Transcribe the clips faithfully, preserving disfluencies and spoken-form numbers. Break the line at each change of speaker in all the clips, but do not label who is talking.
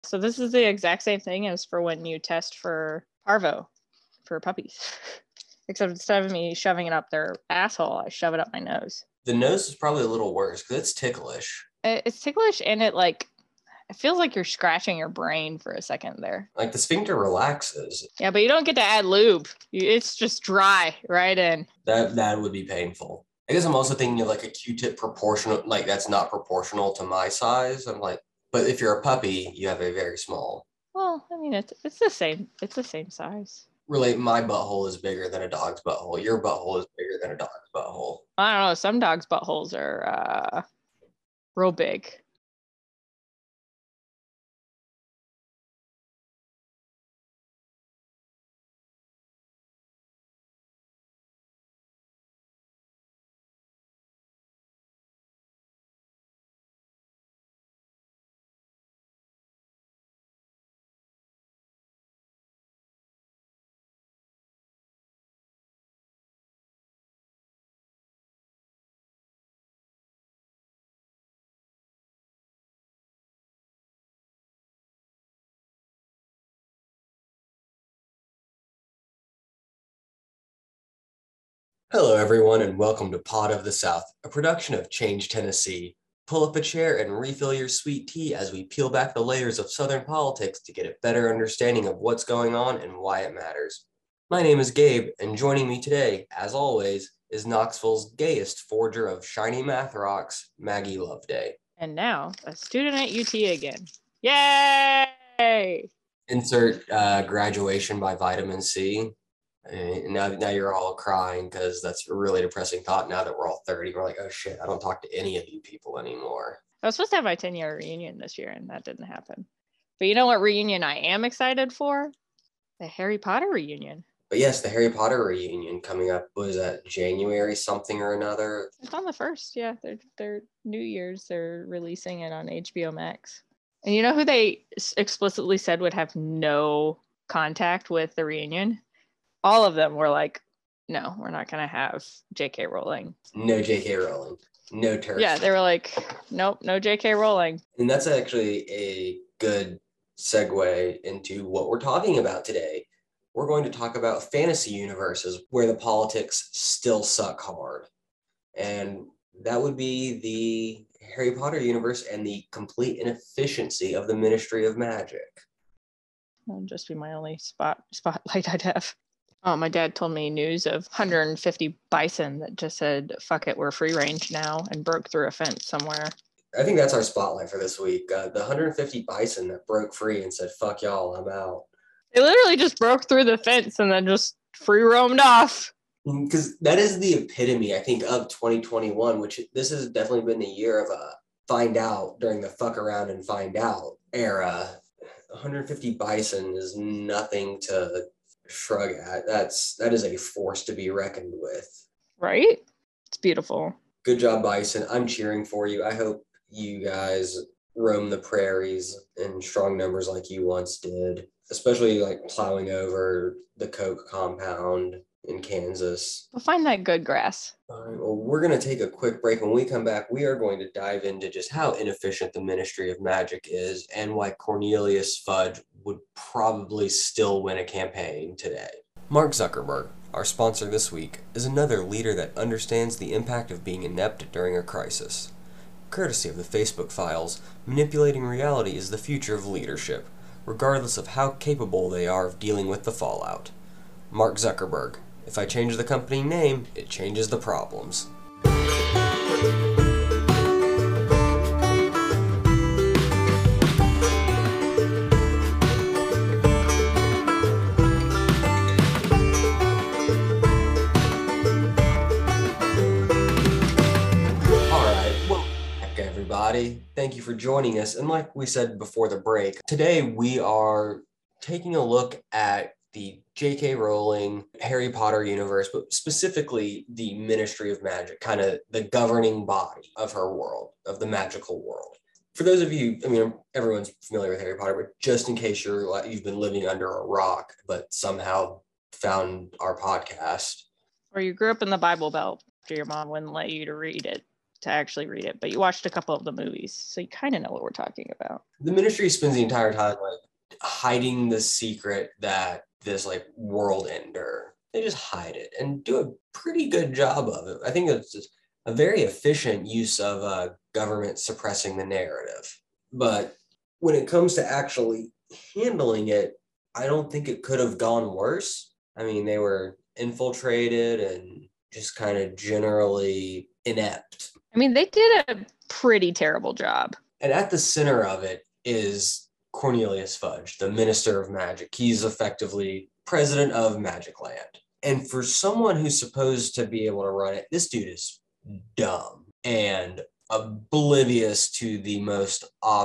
So this is the exact same thing as for when you test for parvo for puppies. Except instead of me shoving it up their asshole, I shove it up my nose.
The nose is probably a little worse because it's ticklish.
It's ticklish, and it like it feels like you're scratching your brain for a second there.
Like the sphincter relaxes.
Yeah, but you don't get to add lube. It's just dry right in.
That that would be painful. I guess I'm also thinking of like a Q-tip proportional, like that's not proportional to my size. I'm like, but if you're a puppy, you have a very small.
Well, I mean, it's it's the same. It's the same size.
Really, my butthole is bigger than a dog's butthole. Your butthole is bigger than a dog's butthole.
I don't know. Some dogs' buttholes are uh, real big.
Hello, everyone, and welcome to Pod of the South, a production of Change Tennessee. Pull up a chair and refill your sweet tea as we peel back the layers of Southern politics to get a better understanding of what's going on and why it matters. My name is Gabe, and joining me today, as always, is Knoxville's gayest forger of shiny math rocks, Maggie Loveday.
And now, a student at U T again. Yay!
Insert uh, graduation by vitamin C. And now, now you're all crying because that's a really depressing thought. Now that we're all thirty, we're like, oh shit, I don't talk to any of you people anymore.
I was supposed to have my ten-year reunion this year, and that didn't happen. But you know what reunion I am excited for? The Harry Potter reunion.
But yes, the Harry Potter reunion coming up. Was that January something or another?
It's on the first, yeah. They're, they're New Year's. They're releasing it on H B O Max. And you know who they explicitly said would have no contact with the reunion? All of them were like, no, we're not going to have J K Rowling.
No J K Rowling. No turf.
Yeah, they were like, nope, no J K Rowling.
And that's actually a good segue into what we're talking about today. We're going to talk about fantasy universes where the politics still suck hard. And that would be the Harry Potter universe and the complete inefficiency of the Ministry of Magic.
That would just be my only spot spotlight I'd have. Oh, my dad told me news of one hundred fifty bison that just said, fuck it, we're free range now, and broke through a fence somewhere.
I think that's our spotlight for this week. Uh, the one hundred fifty bison that broke free and said, fuck y'all, I'm out.
They literally just broke through the fence and then just free roamed off.
Because that is the epitome, I think, of twenty twenty-one, which this has definitely been the year of a find out during the fuck around and find out era. one hundred fifty bison is nothing to shrug at. That's that is a force to be reckoned with.
Right? It's beautiful.
Good job, bison. I'm cheering for you. I hope you guys roam the prairies in strong numbers like you once did, especially like plowing over the Coke compound in Kansas.
We'll find that good grass.
All right, well, we're going to take a quick break. When we come back, we are going to dive into just how inefficient the Ministry of Magic is and why Cornelius Fudge would probably still win a campaign today. Mark Zuckerberg, our sponsor this week, is another leader that understands the impact of being inept during a crisis. Courtesy of the Facebook files, manipulating reality is the future of leadership, regardless of how capable they are of dealing with the fallout. Mark Zuckerberg. If I change the company name, it changes the problems. Thank you for joining us. And like we said before the break, today we are taking a look at the J K Rowling Harry Potter universe, but specifically the Ministry of Magic, kind of the governing body of her world, of the magical world. For those of you, I mean, everyone's familiar with Harry Potter, but just in case you're you've been living under a rock, but somehow found our podcast.
Or you grew up in the Bible Belt after your mom wouldn't let you to read it. to actually read it, but you watched a couple of the movies, so you kind of know what we're talking about.
The Ministry spends the entire time like hiding the secret that this like world ender. They just hide it and do a pretty good job of it. I think it's just a very efficient use of uh, government suppressing the narrative. But when it comes to actually handling it, I don't think it could have gone worse. I mean, they were infiltrated and just kind of generally inept.
I mean, they did a pretty terrible job.
And at the center of it is Cornelius Fudge, the Minister of Magic. He's effectively president of Magic Land. And for someone who's supposed to be able to run it, this dude is dumb and oblivious to the most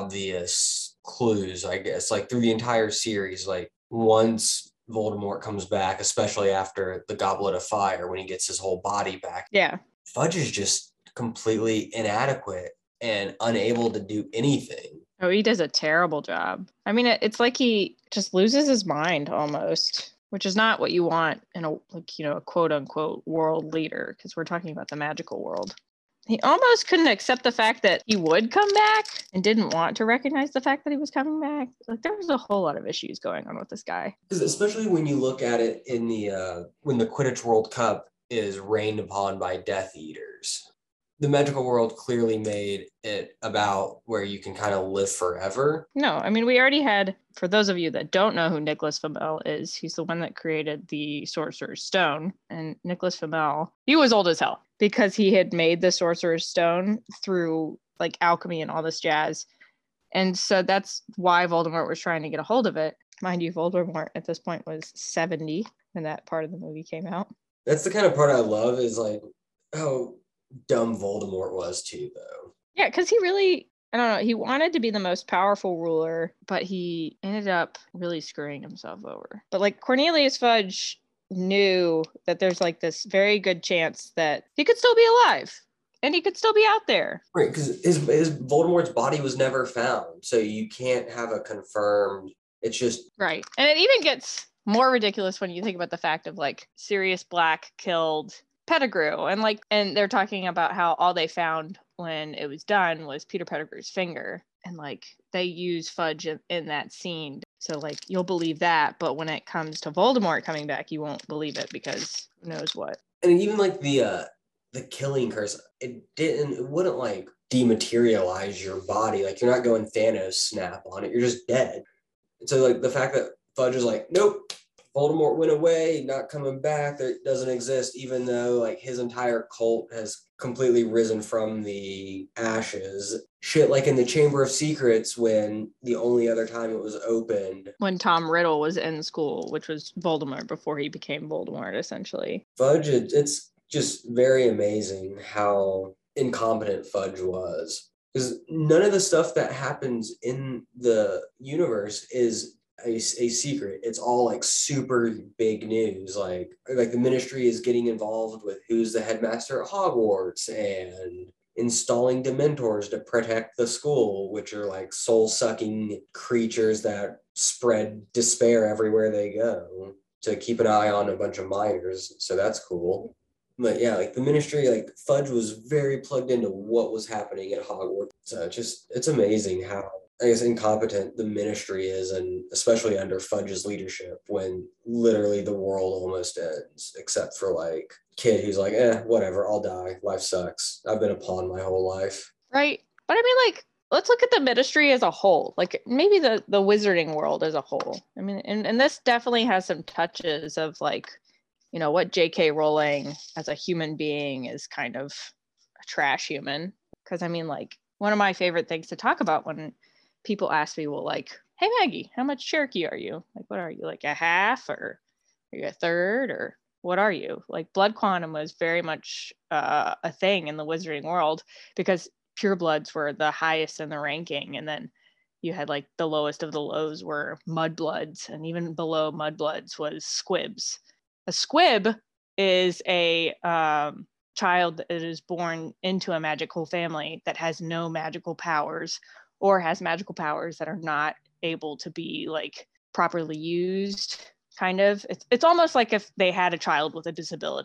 obvious clues, I guess, like through the entire series. Like once Voldemort comes back, especially after the Goblet of Fire, when he gets his whole body back.
Yeah.
Fudge is just completely inadequate and unable to do anything.
Oh, he does a terrible job. I mean, it, it's like he just loses his mind almost, which is not what you want in a, like, you know, a quote unquote world leader, because we're talking about the magical world. He almost couldn't accept the fact that he would come back and didn't want to recognize the fact that he was coming back. Like, there was a whole lot of issues going on with this guy.
Because especially when you look at it in the, uh, when the Quidditch World Cup is rained upon by Death Eaters. The magical world clearly made it about where you can kind of live forever.
No, I mean, we already had, for those of you that don't know who Nicholas Flamel is, he's the one that created the Sorcerer's Stone. And Nicholas Flamel, he was old as hell because he had made the Sorcerer's Stone through like alchemy and all this jazz. And so that's why Voldemort was trying to get a hold of it. Mind you, Voldemort at this point was seventy when that part of the movie came out.
That's the kind of part I love, is like, oh, dumb Voldemort was too, though.
Yeah, because he really, I don't know, he wanted to be the most powerful ruler, but he ended up really screwing himself over. But like Cornelius Fudge knew that there's like this very good chance that he could still be alive and he could still be out there.
Right, because his, his Voldemort's body was never found, so you can't have a confirmed, it's just...
Right, and it even gets more ridiculous when you think about the fact of like Sirius Black killed Pettigrew, and like, and they're talking about how all they found when it was done was Peter Pettigrew's finger, and like they use Fudge in, in that scene, so like you'll believe that, but when it comes to Voldemort coming back, you won't believe it because who knows what.
And even like the uh the killing curse, it didn't, it wouldn't like dematerialize your body, like you're not going Thanos snap on it, you're just dead. And so like the fact that Fudge is like, nope, Voldemort went away, not coming back, there doesn't exist, even though like his entire cult has completely risen from the ashes. Shit, like in the Chamber of Secrets, when the only other time it was opened,
when Tom Riddle was in school, which was Voldemort before he became Voldemort, essentially.
Fudge, it, it's just very amazing how incompetent Fudge was. Because none of the stuff that happens in the universe is A, a secret. It's all like super big news. Like like the Ministry is getting involved with who's the headmaster at Hogwarts and installing Dementors to protect the school, which are like soul-sucking creatures that spread despair everywhere they go, to keep an eye on a bunch of minors. So that's cool. But yeah, like the Ministry, like Fudge was very plugged into what was happening at Hogwarts. So it's just, it's amazing how, I guess, incompetent the Ministry is, and especially under Fudge's leadership, when literally the world almost ends, except for like kid who's like, eh, whatever, I'll die. Life sucks. I've been a pawn my whole life.
Right. But I mean, like, let's look at the Ministry as a whole, like maybe the, the wizarding world as a whole. I mean, and, and this definitely has some touches of like, you know, what J K Rowling as a human being is kind of a trash human. Because I mean, like, one of my favorite things to talk about when people ask me, well, like, hey, Maggie, how much Cherokee are you? Like, what are you, like a half, or are you a third, or what are you? Like, blood quantum was very much uh, a thing in the wizarding world because purebloods were the highest in the ranking. And then you had like the lowest of the lows were mudbloods. And even below mudbloods was squibs. A squib is a um, child that is born into a magical family that has no magical powers, or has magical powers that are not able to be like properly used. Kind of, it's it's almost like if they had a child with a disability,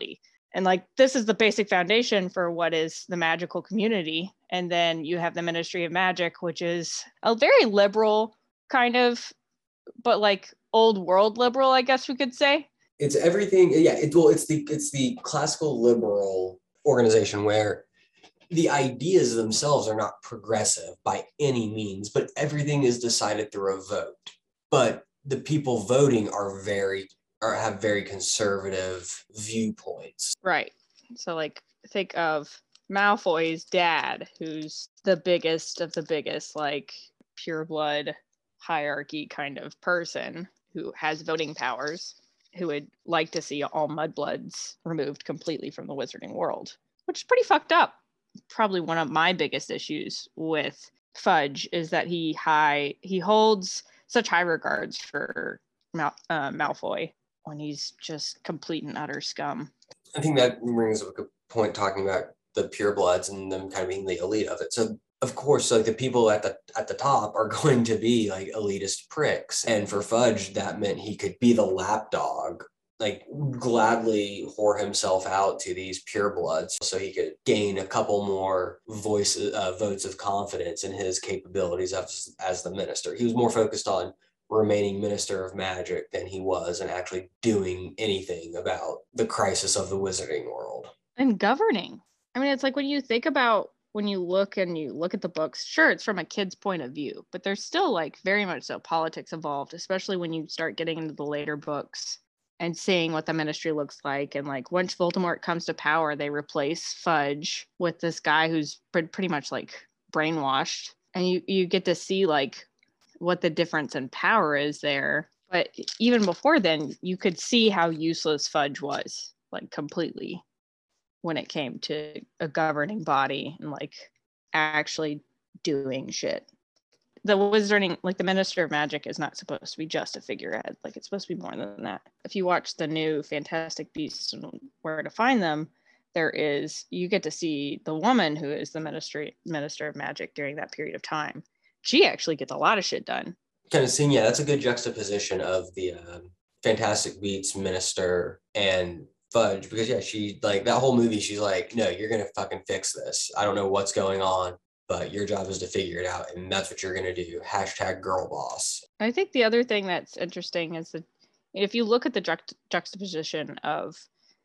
And like, this is the basic foundation for what is the magical community. And then you have the Ministry of Magic, which is a very liberal kind of, but like old world liberal, I guess we could say.
It's everything. Yeah. It, well, it's the, it's the classical liberal organization where the ideas themselves are not progressive by any means, but everything is decided through a vote. But the people voting are very, or have very conservative viewpoints.
Right. So like, think of Malfoy's dad, who's the biggest of the biggest, like pureblood hierarchy kind of person who has voting powers, who would like to see all mudbloods removed completely from the wizarding world, which is pretty fucked up. Probably one of my biggest issues with Fudge is that he high he holds such high regards for Mal, uh, Malfoy when he's just complete and utter scum.
I think that brings up a good point talking about the purebloods and them kind of being the elite of it. So of course, like the people at the at the top are going to be like elitist pricks, and for Fudge that meant he could be the lapdog, like gladly whore himself out to these purebloods so he could gain a couple more voices, uh, votes of confidence in his capabilities as, as the minister. He was more focused on remaining Minister of Magic than he was and actually doing anything about the crisis of the wizarding world.
And governing. I mean, it's like when you think about, when you look and you look at the books, sure, it's from a kid's point of view, but there's still like very much so politics involved, especially when you start getting into the later books and seeing what the ministry looks like. And like once Voldemort comes to power, they replace Fudge with this guy who's pretty much like brainwashed. And you, you get to see like what the difference in power is there. But even before then, you could see how useless Fudge was, like completely, when it came to a governing body and like actually doing shit. The wizarding, like the Minister of Magic is not supposed to be just a figurehead. Like it's supposed to be more than that. If you watch the new Fantastic Beasts and Where to Find Them, there is, you get to see the woman who is the ministry Minister of Magic during that period of time. She actually gets a lot of shit done.
Kind of seeing, yeah, that's a good juxtaposition of the um, Fantastic Beasts minister and Fudge, because yeah, she like that whole movie, she's like, no, you're gonna fucking fix this. I don't know what's going on, but your job is to figure it out, and that's what you're gonna do. Hashtag girl boss.
I think the other thing that's interesting is that if you look at the juxt- juxtaposition of,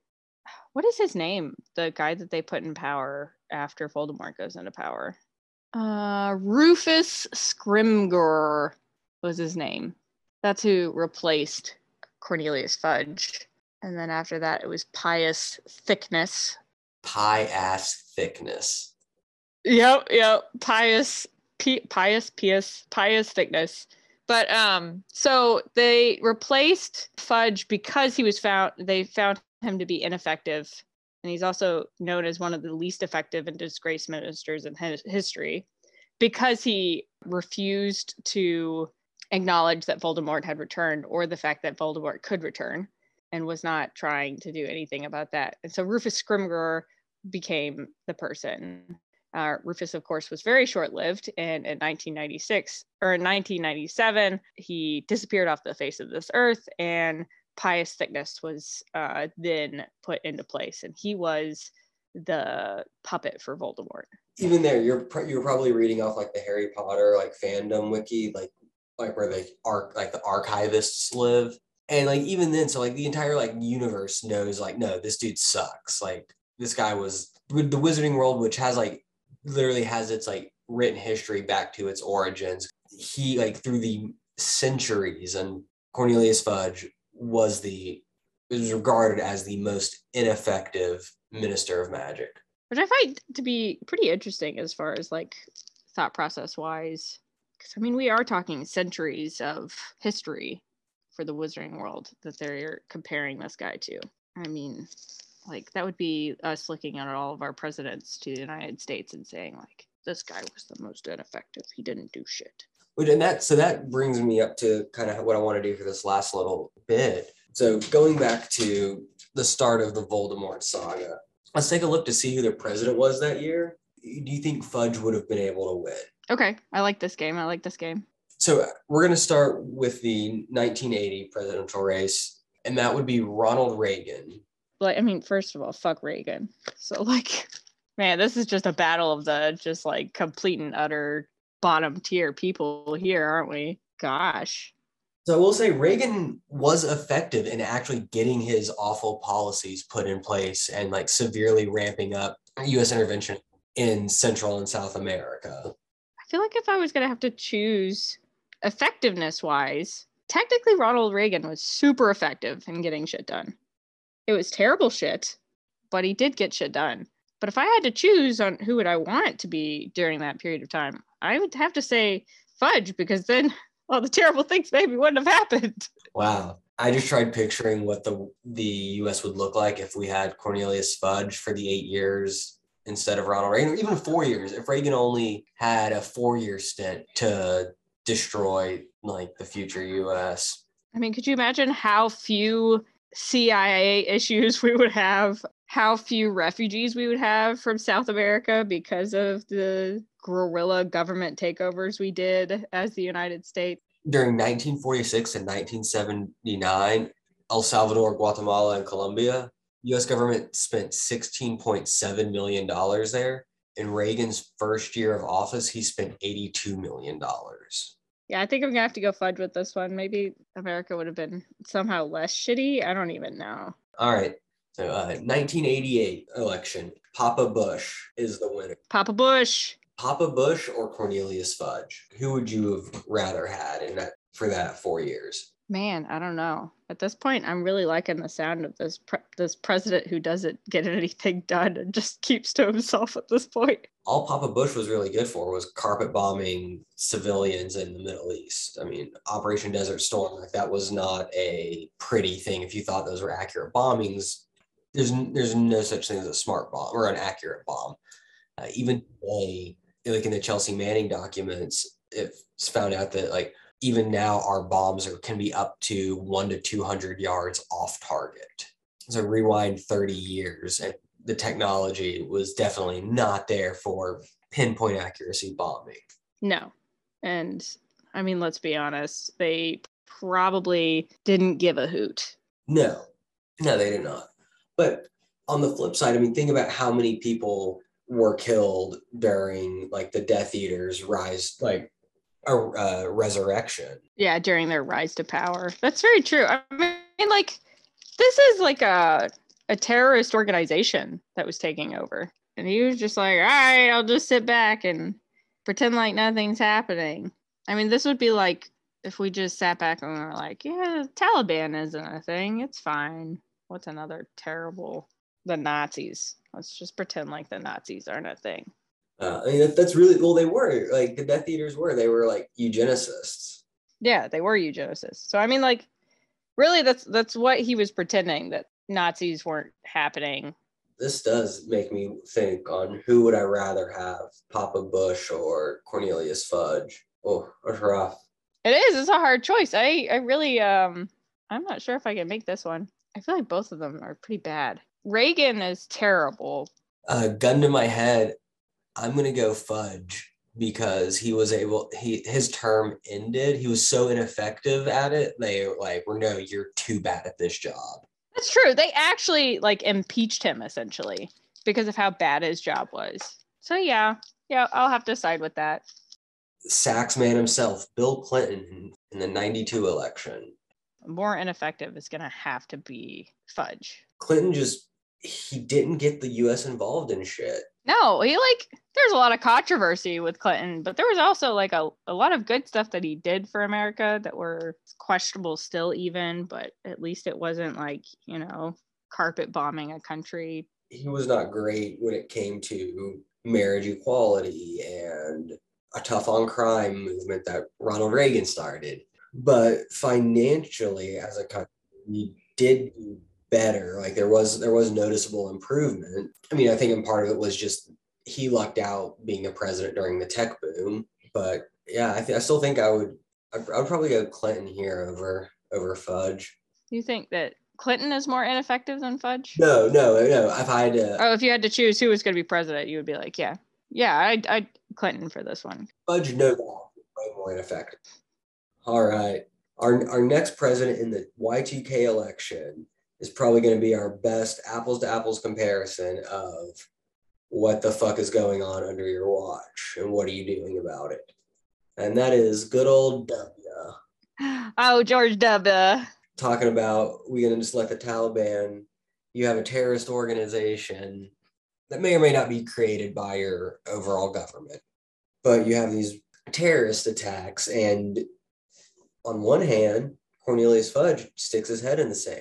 what is his name, the guy that they put in power after Voldemort goes into power, uh Rufus Scrimgeour was his name. That's who replaced Cornelius Fudge. And then after that, it was Pius Thickness.
Pie ass thickness.
Yep, yep. Pius, P- Pius, Pius, Pius Thickness. But um, so they replaced Fudge because he was found. They found him to be ineffective, and he's also known as one of the least effective and disgraced ministers in his history, because he refused to acknowledge that Voldemort had returned, or the fact that Voldemort could return, and was not trying to do anything about that. And so Rufus Scrimgeour became the person. Uh, Rufus, of course, was very short-lived, and in nineteen ninety-six, or in nineteen ninety-seven, he disappeared off the face of this earth, and Pius Thickness was uh, then put into place, and he was the puppet for Voldemort.
Even there, you're pr- you're probably reading off like the Harry Potter like fandom wiki, like like where the arc like the archivists live. And like even then, so like the entire like universe knows like, no, this dude sucks. Like this guy was the Wizarding World, which has like literally has its like written history back to its origins. He like through the centuries, and Cornelius Fudge was the is regarded as the most ineffective minister of magic.
Which I find to be pretty interesting as far as like thought process wise. Because I mean, we are talking centuries of history for the Wizarding World that they're comparing this guy to. I mean, like that would be us looking at all of our presidents to the United States and saying like, this guy was the most ineffective. He didn't do shit.
And that so that brings me up to kind of what I want to do for this last little bit. So going back to the start of the Voldemort saga, let's take a look to see who the president was that year. Do you think Fudge would have been able to win?
Okay, I like this game. I like this game.
So we're going to start with the nineteen eighty presidential race, and that would be Ronald Reagan
like, I mean, first of all, fuck Reagan. So like, man, this is just a battle of the just like complete and utter bottom tier people here, aren't we? Gosh.
So I will say Reagan was effective in actually getting his awful policies put in place and like severely ramping up U S intervention in Central and South America.
I feel like if I was going to have to choose effectiveness wise, technically Ronald Reagan was super effective in getting shit done. It was terrible shit, but he did get shit done. But if I had to choose on who would I want to be during that period of time, I would have to say Fudge, because then all the terrible things maybe wouldn't have happened.
Wow. I just tried picturing what the the U S would look like if we had Cornelius Fudge for the eight years instead of Ronald Reagan, or even four years. If Reagan only had a four-year stint to destroy like the future U S.
I mean, could you imagine how few C I A issues we would have, how few refugees we would have from South America because of the guerrilla government takeovers we did as the United States?
During nineteen forty-six and nineteen seventy-nine, El Salvador, Guatemala, and Colombia, U S government spent sixteen point seven million dollars there. In Reagan's first year of office, he spent eighty-two million dollars.
Yeah, I think I'm gonna have to go Fudge with this one. Maybe America would have been somehow less shitty. I don't even know.
All right. So uh, nineteen eighty-eight election, Papa Bush is the winner.
Papa Bush.
Papa Bush or Cornelius Fudge? Who would you have rather had in that for that four years?
Man, I don't know. At this point, I'm really liking the sound of this pre- this president who doesn't get anything done and just keeps to himself at this point.
All Papa Bush was really good for was carpet bombing civilians in the Middle East. I mean, Operation Desert Storm, like that was not a pretty thing. If you thought those were accurate bombings, there's there's no such thing as a smart bomb or an accurate bomb. Uh, even today, like in the Chelsea Manning documents, it's found out that like even now our bombs are can be up to one to two hundred yards off target. So rewind thirty years, and the technology was definitely not there for pinpoint accuracy bombing.
No. And I mean, let's be honest, they probably didn't give a hoot.
No, no, they did not. But on the flip side, I mean, think about how many people were killed during like the Death Eaters' rise, like a uh, resurrection.
Yeah, during their rise to power. That's very true. I mean, like, this is like a a terrorist organization that was taking over. And he was just like, all right, I'll just sit back and pretend like nothing's happening. I mean, this would be like if we just sat back and we were like, yeah, the Taliban isn't a thing. It's fine. What's another terrible? The Nazis. Let's just pretend like the Nazis aren't a thing.
Uh, I mean, that, that's really, well, they were, like, the Death Eaters were, they were, like, eugenicists.
Yeah, they were eugenicists. So, I mean, like, really, that's that's what he was pretending, that Nazis weren't happening.
This does make me think on who would I rather have, Papa Bush or Cornelius Fudge. Oh, that's rough.
It is. It's a hard choice. I, I really, um, I'm not sure if I can make this one. I feel like both of them are pretty bad. Reagan is terrible.
Uh, gun to my head, I'm going to go Fudge because he was able, he his term ended. He was so ineffective at it. They were like, well, no, you're too bad at this job. That's
true. They actually like impeached him essentially because of how bad his job was. So yeah, yeah, I'll have to side with that.
Sax man himself, Bill Clinton, in the ninety-two election.
More ineffective is going to have to be Fudge.
Clinton just, he didn't get the U S involved in shit.
No, he like, there's a lot of controversy with Clinton, but there was also like a, a lot of good stuff that he did for America that were questionable still even, but at least it wasn't like, you know, carpet bombing a country.
He was not great when it came to marriage equality and a tough on crime movement that Ronald Reagan started. But financially, as a country, we did do better. Like there was there was noticeable improvement. I mean, I think in part of it was just he lucked out being a president during the tech boom. But yeah, I, th- I still think I would I would probably go Clinton here over over Fudge.
You think that Clinton is more ineffective than Fudge?
No, no, no. If I had to,
oh, if you had to choose who was going to be president, you would be like, yeah, yeah, I I Clinton for this one.
Fudge, no doubt, way more ineffective. All right. Our, our next president in the Y two K election, is probably going to be our best apples to apples comparison of what the fuck is going on under your watch and what are you doing about it. And that is good old W.
Oh, George W.
Talking about we're going to just let the Taliban, you have a terrorist organization that may or may not be created by your overall government, but you have these terrorist attacks. And on one hand, Cornelius Fudge sticks his head in the sand.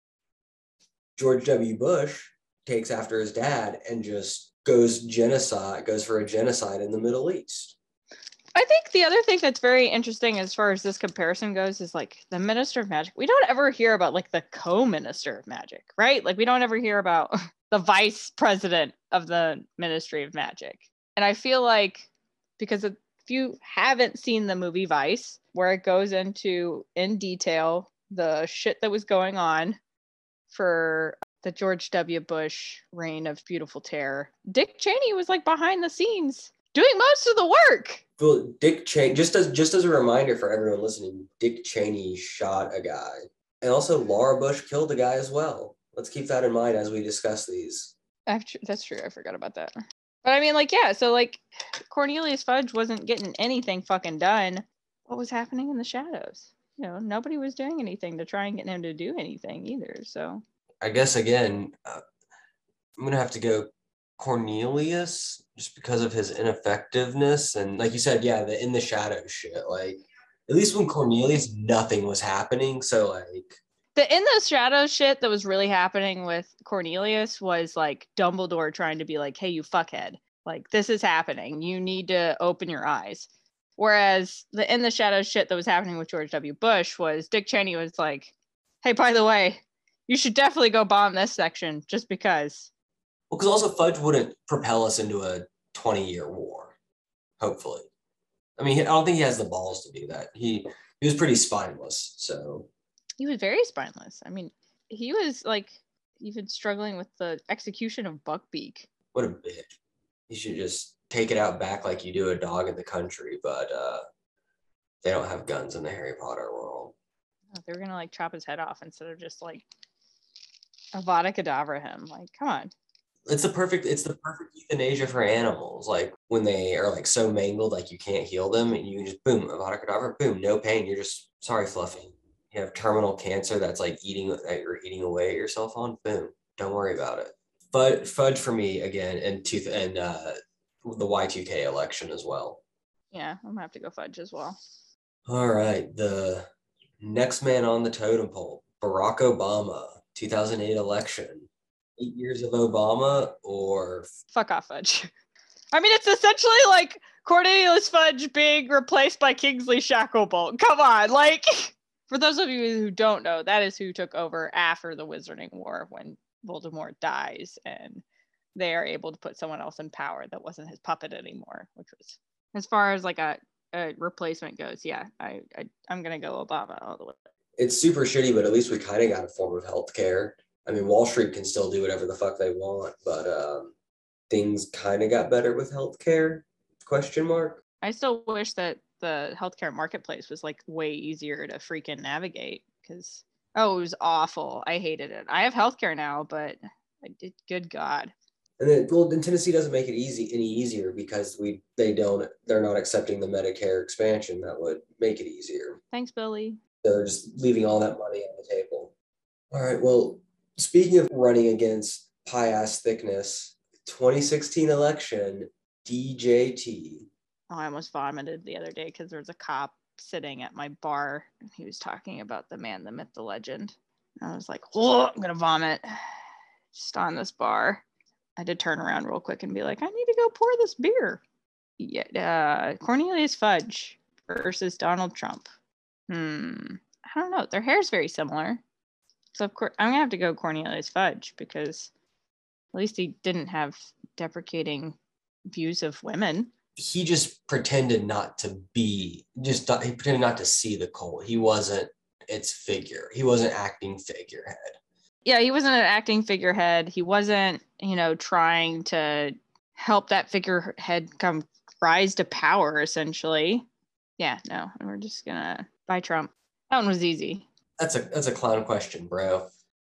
George W. Bush takes after his dad and just goes genocide, goes for a genocide in the Middle East.
I think the other thing that's very interesting as far as this comparison goes is like the Minister of Magic. We don't ever hear about like the co-Minister of Magic, right? Like we don't ever hear about the vice president of the Ministry of Magic. And I feel like because if you haven't seen the movie Vice, where it goes into in detail the shit that was going on for the George W. Bush reign of beautiful terror, Dick Cheney was like behind the scenes doing most of the work.
Well, Dick Cheney, just as just as a reminder for everyone listening, Dick Cheney shot a guy. And also Laura Bush killed a guy as well. Let's keep that in mind as we discuss these.
Actually, that's true. I forgot about that. But I mean, like, yeah, so like Cornelius Fudge wasn't getting anything fucking done. What was happening in the shadows? You know, nobody was doing anything to try and get him to do anything either. So
I guess, again, uh, I'm going to have to go Cornelius just because of his ineffectiveness. And like you said, yeah, the in the shadows shit. Like, at least when Cornelius, nothing was happening. So, like,
the in the shadows shit that was really happening with Cornelius was like Dumbledore trying to be like, hey, you fuckhead. Like, this is happening. You need to open your eyes. Whereas the in the shadows shit that was happening with George W. Bush was Dick Cheney was like, hey, by the way, you should definitely go bomb this section just because.
Well, because also Fudge wouldn't propel us into a twenty-year war, hopefully. I mean, I don't think he has the balls to do that. He he was pretty spineless, so.
He was very spineless. I mean, he was like even struggling with the execution of Buckbeak.
What a bitch. You should just take it out back like you do a dog in the country, but uh, they don't have guns in the Harry Potter world.
They were gonna like chop his head off instead of just like Avada Kedavra him. Like, come on.
It's the perfect it's the perfect euthanasia for animals. Like when they are like so mangled, like you can't heal them, and you just boom, Avada Kedavra, boom, no pain. You're just sorry, Fluffy. You have terminal cancer that's like eating that you're eating away at yourself on. Boom, don't worry about it. Fudge, fudge for me again, and tooth and uh, the Y two K election as well.
Yeah, I'm gonna have to go Fudge as well.
All right, the next man on the totem pole, Barack Obama, two thousand eight election. Eight years of Obama or
fuck off, Fudge. I mean, it's essentially like Cornelius Fudge being replaced by Kingsley Shacklebolt. Come on, like, for those of you who don't know, that is who took over after the Wizarding War when Voldemort dies and they are able to put someone else in power that wasn't his puppet anymore, which was, as far as like a, a replacement goes, yeah, I, I, I'm going to go Obama all the way.
It's super shitty, but at least we kind of got a form of healthcare. I mean, Wall Street can still do whatever the fuck they want, but um, things kind of got better with healthcare, question mark.
I still wish that the healthcare marketplace was like way easier to freaking navigate because, oh, it was awful. I hated it. I have healthcare now, but I did, good God.
And then, well, then Tennessee doesn't make it easy any easier because we they don't, they're not accepting the Medicare expansion that would make it easier.
Thanks, Billy.
They're just leaving all that money on the table. All right, well, speaking of running against pie-ass thickness, twenty sixteen election, D J T.
Oh, I almost vomited the other day because there was a cop sitting at my bar and he was talking about the man, the myth, the legend. And I was like, oh, I'm going to vomit just on this bar. I had to turn around real quick and be like, I need to go pour this beer. Yeah, uh, Cornelius Fudge versus Donald Trump. Hmm. I don't know. Their hair is very similar. So, of course, I'm going to have to go Cornelius Fudge because at least he didn't have deprecating views of women.
He just pretended not to be, just he pretended not to see the cult. He wasn't its figure. He wasn't acting figurehead.
Yeah, he wasn't an acting figurehead. He wasn't, you know, trying to help that figurehead come rise to power, essentially. Yeah, no, we're just gonna buy Trump. That one was easy.
That's a that's a clown question, bro.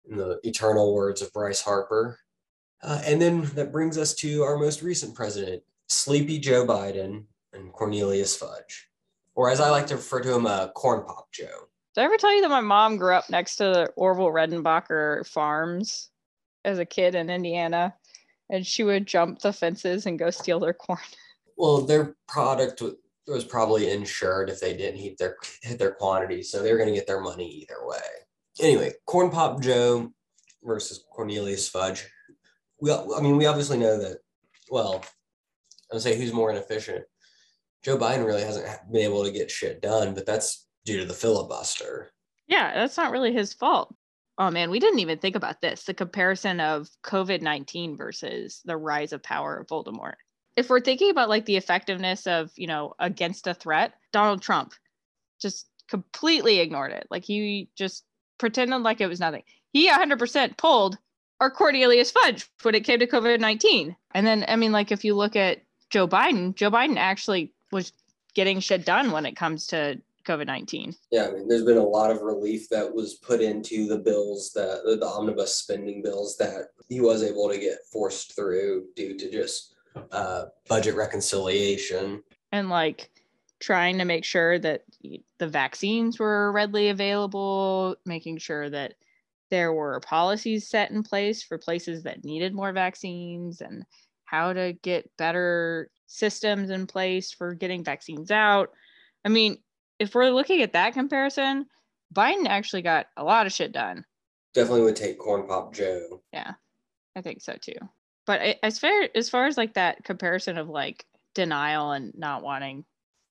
in the eternal words of Bryce Harper. Uh, and then that brings us to our most recent president, Sleepy Joe Biden and Cornelius Fudge, or as I like to refer to him, uh, Corn Pop Joe.
Did I ever tell you that my mom grew up next to the Orville Redenbacher farms as a kid in Indiana, and she would jump the fences and go steal their corn?
Well, their product was probably insured if they didn't hit their hit their quantity, so they were going to get their money either way. Anyway, Corn Pop Joe versus Cornelius Fudge. We, I mean, we obviously know that. Well, I would say who's more inefficient. Joe Biden really hasn't been able to get shit done, but that's due to the filibuster.
Yeah, that's not really his fault. Oh man, we didn't even think about this. The comparison of COVID nineteen versus the rise of power of Voldemort. If we're thinking about like the effectiveness of, you know, against a threat, Donald Trump just completely ignored it. Like he just pretended like it was nothing. He one hundred percent pulled our Cornelius Fudge when it came to COVID nineteen. And then, I mean, like if you look at Joe Biden, Joe Biden actually was getting shit done when it comes to COVID nineteen.
Yeah, I mean, there's been a lot of relief that was put into the bills, that the, the omnibus spending bills that he was able to get forced through due to just uh, budget reconciliation.
And like trying to make sure that the vaccines were readily available, making sure that there were policies set in place for places that needed more vaccines, and how to get better systems in place for getting vaccines out. I mean, if we're looking at that comparison, Biden actually got a lot of shit done.
Definitely would take Corn Pop Joe.
Yeah, I think so too. But as far as far as like that comparison of like denial and not wanting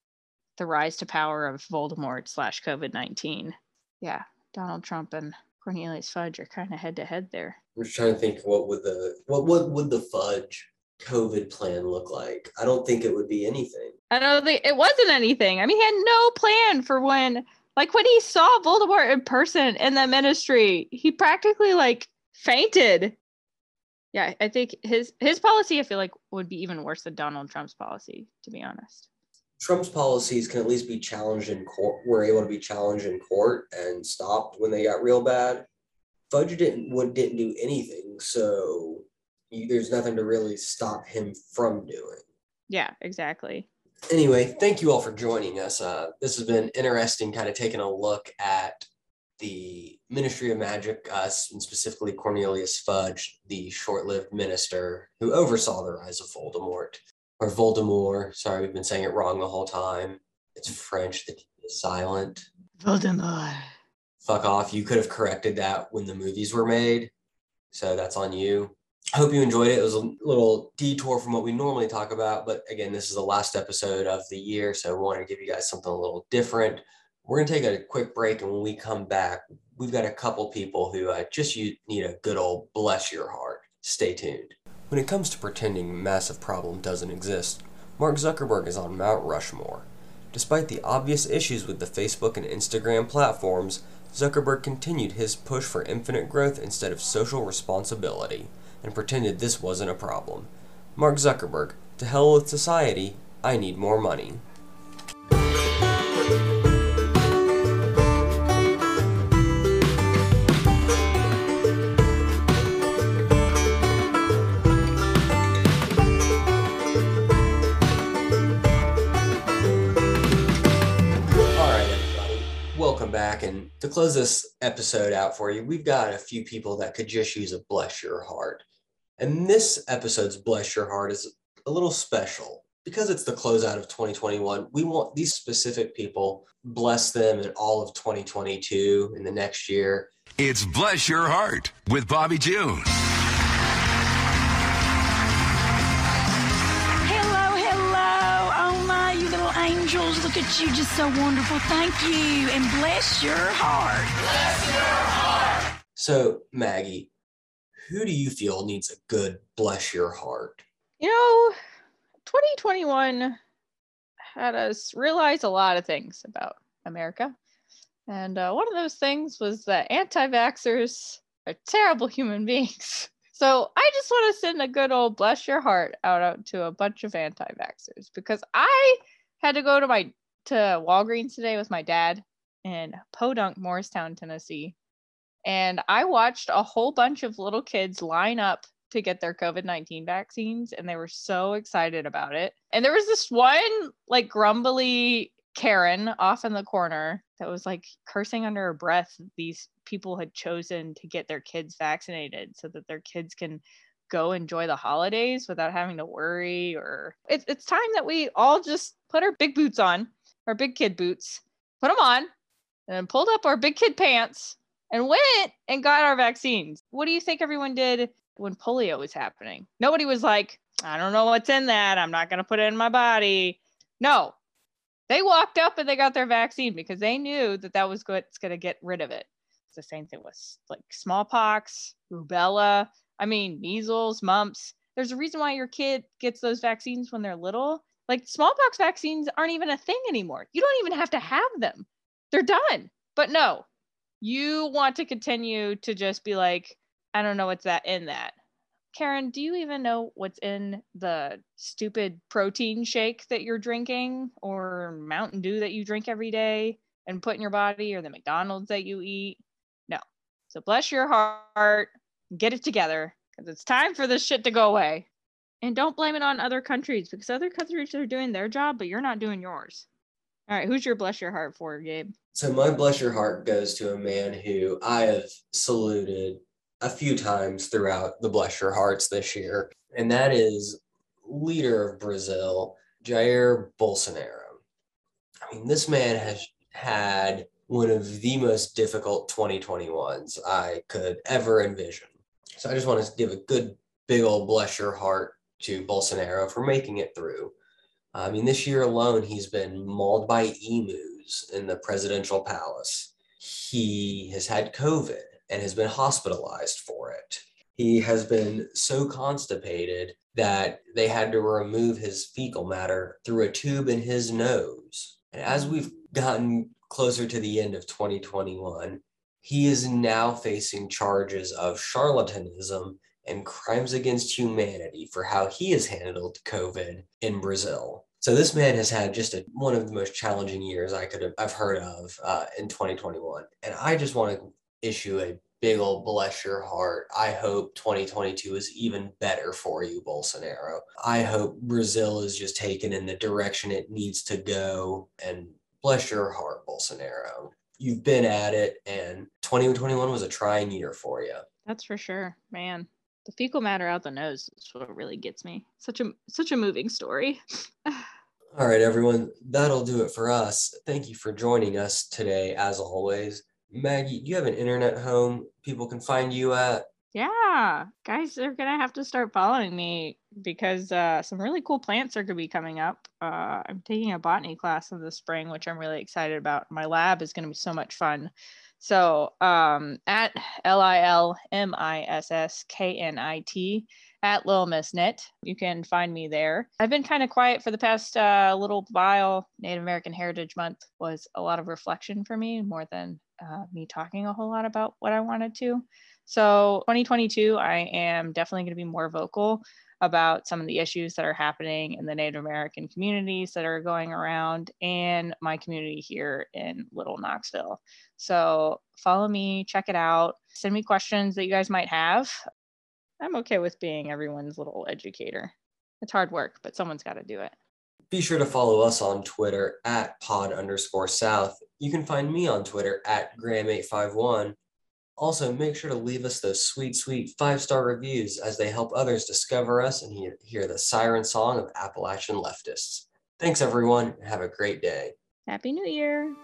the rise to power of Voldemort slash COVID nineteen, yeah, Donald Trump and Cornelius Fudge are kind of head to head there.
I'm just trying to think what would the what what would the Fudge COVID plan look like? I don't think it would be anything.
I don't think it wasn't anything. I mean, he had no plan for when, like when he saw Voldemort in person in the ministry, he practically like fainted. Yeah, I think his his policy, I feel like, would be even worse than Donald Trump's policy, to be honest.
Trump's policies can at least be challenged in court, were able to be challenged in court and stopped when they got real bad. Fudge didn't would didn't do anything, so you, there's nothing to really stop him from doing.
Yeah, exactly.
Anyway, thank you all for joining us. Uh, this has been interesting, kind of taking a look at the Ministry of Magic, uh, and specifically Cornelius Fudge, the short-lived minister who oversaw the rise of Voldemort. Or Voldemort. Sorry, we've been saying it wrong the whole time. It's French, the T is silent.
Voldemort.
Fuck off. You could have corrected that when the movies were made. So that's on you. I hope you enjoyed it. It was a little detour from what we normally talk about. But again, this is the last episode of the year. So I want to give you guys something a little different. We're going to take a quick break. And when we come back, we've got a couple people who uh, just you need a good old bless your heart. Stay tuned. When it comes to pretending a massive problem doesn't exist, Mark Zuckerberg is on Mount Rushmore. Despite the obvious issues with the Facebook and Instagram platforms, Zuckerberg continued his push for infinite growth instead of social responsibility, and pretended this wasn't a problem. Mark Zuckerberg, to hell with society, I need more money. Back, and to close this episode out for you, we've got a few people that could just use a bless your heart. And this episode's bless your heart is a little special because it's the closeout of twenty twenty-one. We want these specific people, bless them in all of twenty twenty-two, in the next year.
It's Bless Your Heart with Bobby June.
Angels, look at you, just so wonderful. Thank you, and bless your heart.
Bless your heart.
So, Maggie, who do you feel needs a good bless your heart?
You know, twenty twenty-one had us realize a lot of things about America. And uh, one of those things was that anti-vaxxers are terrible human beings. So I just want to send a good old bless your heart out, out to a bunch of anti-vaxxers, because I had to go to my to Walgreens today with my dad in Podunk, Morristown, Tennessee. And I watched a whole bunch of little kids line up to get their COVID nineteen vaccines, and they were so excited about it. And there was this one like grumbly Karen off in the corner that was like cursing under her breath these people had chosen to get their kids vaccinated so that their kids can go enjoy the holidays without having to worry. Or it's, it's time that we all just put our big boots on, our big kid boots, put them on, and then pulled up our big kid pants and went and got our vaccines. What do you think everyone did when polio was happening? Nobody was like, I don't know what's in that, I'm not going to put it in my body. No, they walked up and they got their vaccine because they knew that that was what's going to get rid of it. It's the same thing with like smallpox, rubella, I mean, measles, mumps. There's a reason why your kid gets those vaccines when they're little. Like smallpox vaccines aren't even a thing anymore. You don't even have to have them. They're done. But no, you want to continue to just be like, I don't know what's that in that. Karen, do you even know what's in the stupid protein shake that you're drinking, or Mountain Dew that you drink every day and put in your body, or the McDonald's that you eat? No. So bless your heart, get it together, because it's time for this shit to go away. And don't blame it on other countries, because other countries are doing their job, but you're not doing yours. All right, who's your bless your heart for, Gabe?
So my bless your heart goes to a man who I have saluted a few times throughout the Bless Your Hearts this year, and that is leader of Brazil, Jair Bolsonaro. I mean, this man has had one of the most difficult twenty twenty-ones I could ever envision. So I just want to give a good big old bless your heart to Bolsonaro for making it through. I mean, this year alone, he's been mauled by emus in the presidential palace. He has had COVID and has been hospitalized for it. He has been so constipated that they had to remove his fecal matter through a tube in his nose. And as we've gotten closer to the end of twenty twenty-one, he is now facing charges of charlatanism and crimes against humanity for how he has handled COVID in Brazil. So this man has had just a, one of the most challenging years I could have I've heard of uh, in twenty twenty-one. And I just want to issue a big old bless your heart. I hope twenty twenty-two is even better for you, Bolsonaro. I hope Brazil is just taken in the direction it needs to go, and bless your heart, Bolsonaro. You've been at it, and twenty twenty-one was a trying year for you.
That's for sure, man. The fecal matter out the nose is what really gets me. Such a such a moving story.
All right, everyone, that'll do it for us. Thank you for joining us today, as always. Maggie, do you have an internet home people can find you at?
Yeah, guys are gonna have to start following me because uh, some really cool plants are gonna be coming up. Uh, I'm taking a botany class in the spring, which I'm really excited about. My lab is gonna be so much fun. So um, at L I L M I S S K N I T at Lil Miss Knit. You can find me there. I've been kind of quiet for the past uh, little while. Native American Heritage Month was a lot of reflection for me, more than uh, me talking a whole lot about what I wanted to. So twenty twenty-two, I am definitely going to be more vocal about some of the issues that are happening in the Native American communities that are going around, and my community here in Little Knoxville. So follow me, check it out, send me questions that you guys might have. I'm okay with being everyone's little educator. It's hard work, but someone's got to do it.
Be sure to follow us on Twitter at pod underscore south. You can find me on Twitter at Graham eight five one. Also, make sure to leave us those sweet, sweet five-star reviews as they help others discover us and hear, hear the siren song of Appalachian leftists. Thanks, everyone, and have a great day.
Happy New Year.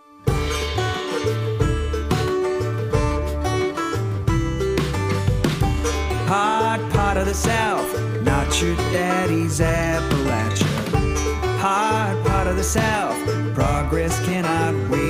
Hot pot of the South, not your daddy's Appalachia. Hot pot of the South, progress cannot wait.